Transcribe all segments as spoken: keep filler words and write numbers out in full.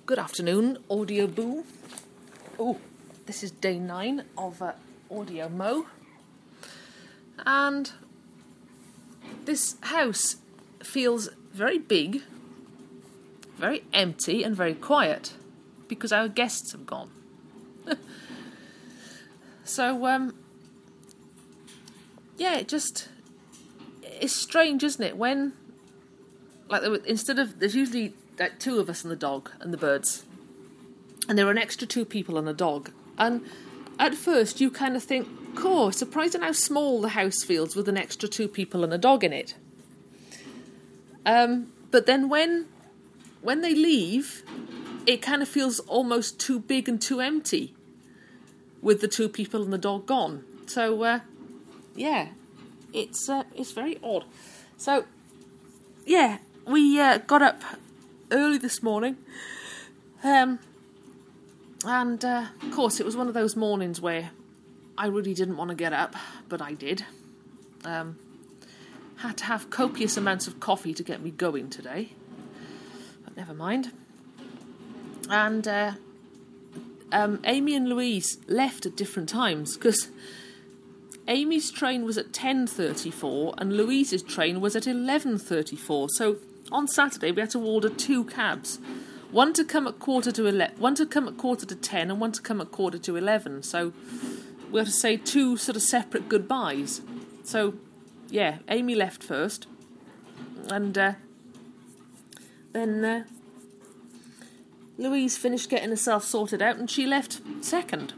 Good afternoon, Audio Boo. Oh, this is day nine of uh, Audio Mo. And this house feels very big, very empty and very quiet because our guests have gone. so, um, yeah, it just, it's strange, isn't it? When, like, instead of, there's usually like two of us and the dog and the birds, and there are an extra two people and a dog. And at first you kind of think, cool, surprising how small the house feels with an extra two people and a dog in it. Um, but then when when they leave, it kind of feels almost too big and too empty with the two people and the dog gone. So, uh, yeah, it's uh, it's very odd. So, yeah, we uh, got up early this morning, um, and uh, of course it was one of those mornings where I really didn't want to get up, but I did. Um, had to have copious amounts of coffee to get me going today, but never mind. And uh, um, Amy and Louise left at different times because Amy's train was at ten thirty-four and Louise's train was at eleven thirty-four. So on Saturday we had to order two cabs, one to come at quarter to ele- one to come at quarter to ten and one to come at quarter to eleven. So we had to say two sort of separate goodbyes. So yeah, Amy left first, and uh, then uh, Louise finished getting herself sorted out, and she left second.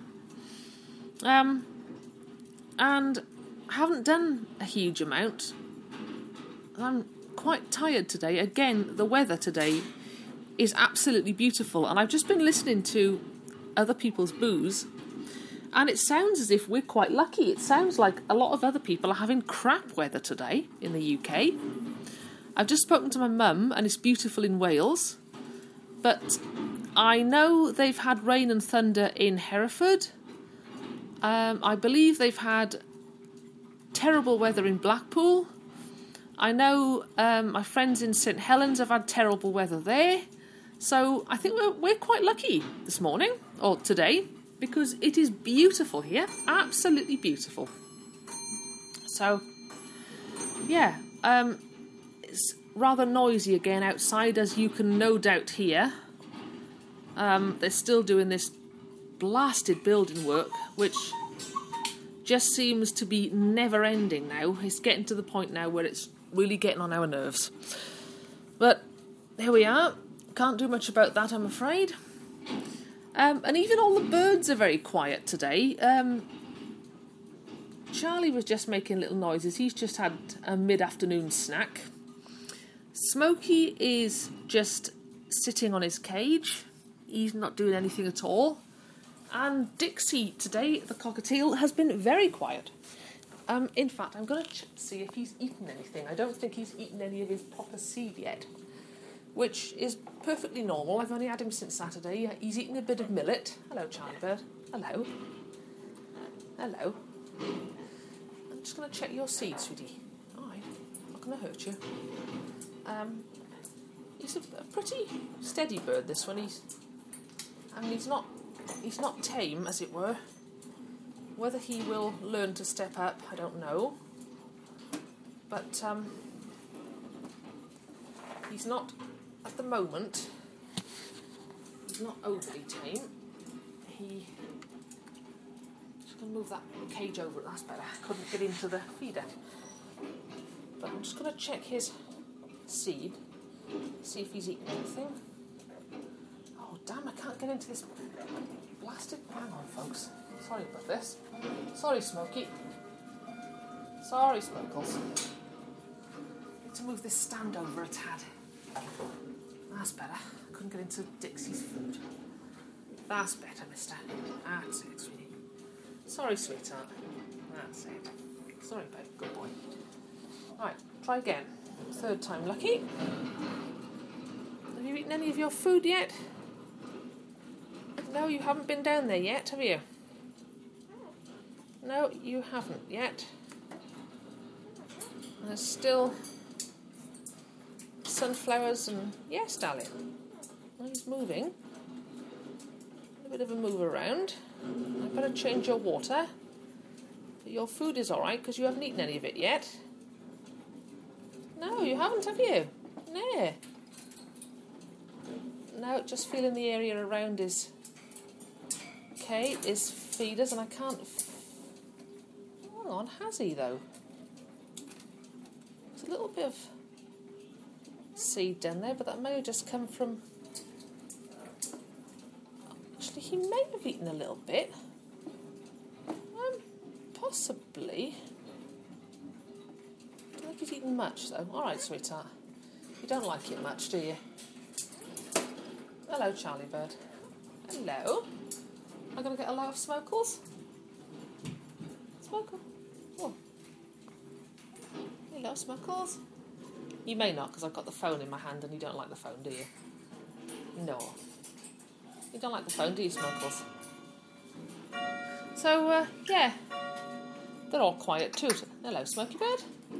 Um, and I haven't done a huge amount. I'm quite tired today. Again, the weather today is absolutely beautiful, and I've just been listening to other people's boos, and it sounds as if we're quite lucky. It sounds like a lot of other people are having crap weather today in the U K. I've just spoken to my mum, and it's beautiful in Wales, but I know they've had rain and thunder in Hereford. Um, I believe they've had terrible weather in Blackpool. I know um, my friends in St Helens have had terrible weather there. So I think we're, we're quite lucky this morning, or today, because it is beautiful here. Absolutely beautiful. So, yeah, um, it's rather noisy again outside, as you can no doubt hear. Um, they're still doing this blasted building work, which just seems to be never ending now. It's getting to the point now where it's really getting on our nerves. But here we are. Can't do much about that, I'm afraid. Um, and even all the birds are very quiet today. Um, Charlie was just making little noises. He's just had a mid-afternoon snack. Smokey is just sitting on his cage. He's not doing anything at all. And Dixie today, the cockatiel, has been very quiet. Um, in fact, I'm going to ch- see if he's eaten anything. I don't think he's eaten any of his proper seed yet, which is perfectly normal. I've only had him since Saturday. He's eaten a bit of millet. Hello, Charlie Bird. Hello. Hello. I'm just going to check your seed, sweetie. All right. Not going to hurt you. Um, he's a, a pretty steady bird, this one. He's, I mean, he's not, he's not tame, as it were. Whether he will learn to step up, I don't know. But um, he's not, at the moment, he's not overly tame. He, just going to move that cage over, that's better. I couldn't get into the feeder. But I'm just going to check his seed, see if he's eaten anything. Oh, damn, I can't get into this blasted... Hang on, folks. Sorry about this. Sorry, Smokey. Sorry, Smokles. Need to move this stand over a tad. That's better. Couldn't get into Dixie's food. That's better, mister. That's it, sweetie. Sorry, sweetheart. That's it. Sorry, babe. Good boy. Right, try again. Third time lucky. Have you eaten any of your food yet? No, you haven't been down there yet, have you? No, you haven't yet. And there's still sunflowers and... Yes, darling. Well, he's moving. bit of a move around. I better change your water. But your food is alright because you haven't eaten any of it yet. No, you haven't, have you? No. No, just feeling the area around his... Okay, his feeders, and I can't... F- Hang on, has he, though? There's a little bit of seed down there, but that may have just come from... Actually, he may have eaten a little bit. Um, possibly. I don't think he's eaten much, though. All right, sweetheart. You don't like it much, do you? Hello, Charlie Bird. Hello. Am I going to get a lot of smokles? Smokle. Oh. Hello, smokles. You may not, because I've got the phone in my hand and you don't like the phone, do you? No. You don't like the phone, do you, smokles? So, uh, yeah. They're all quiet too. Hello, Smoky Bird.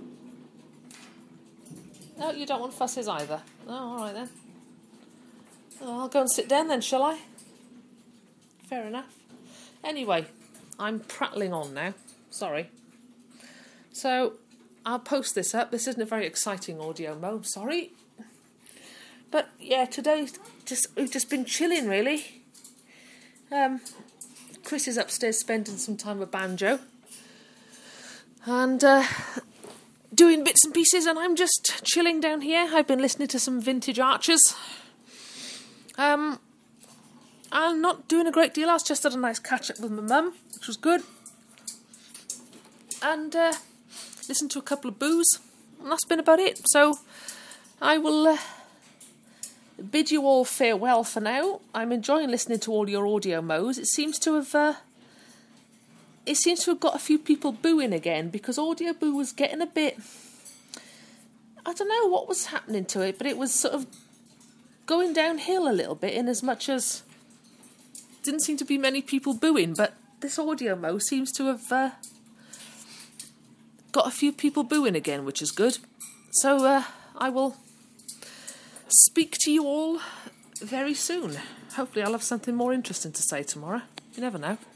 No, you don't want fusses either. Oh, all right then. Oh, I'll go and sit down then, shall I? Fair enough. Anyway, I'm prattling on now. Sorry. So, I'll post this up. This isn't a very exciting audio mo. Sorry. But, yeah, today's just, we've just been chilling, really. Um, Chris is upstairs spending some time with Banjo. And, uh... doing bits and pieces, and I'm just chilling down here. I've been listening to some vintage Archers. Um, I'm not doing a great deal. I just had a nice catch-up with my mum, which was good. And uh, listened to a couple of boos, and that's been about it. So I will uh, bid you all farewell for now. I'm enjoying listening to all your audio mo's. It seems to have... Uh, It seems to have got a few people booing again, because Audio Boo was getting a bit... I don't know what was happening to it, but it was sort of going downhill a little bit, in as much as didn't seem to be many people booing, but this Audio Mo seems to have uh, got a few people booing again, which is good. So uh, I will speak to you all very soon. Hopefully I'll have something more interesting to say tomorrow. You never know.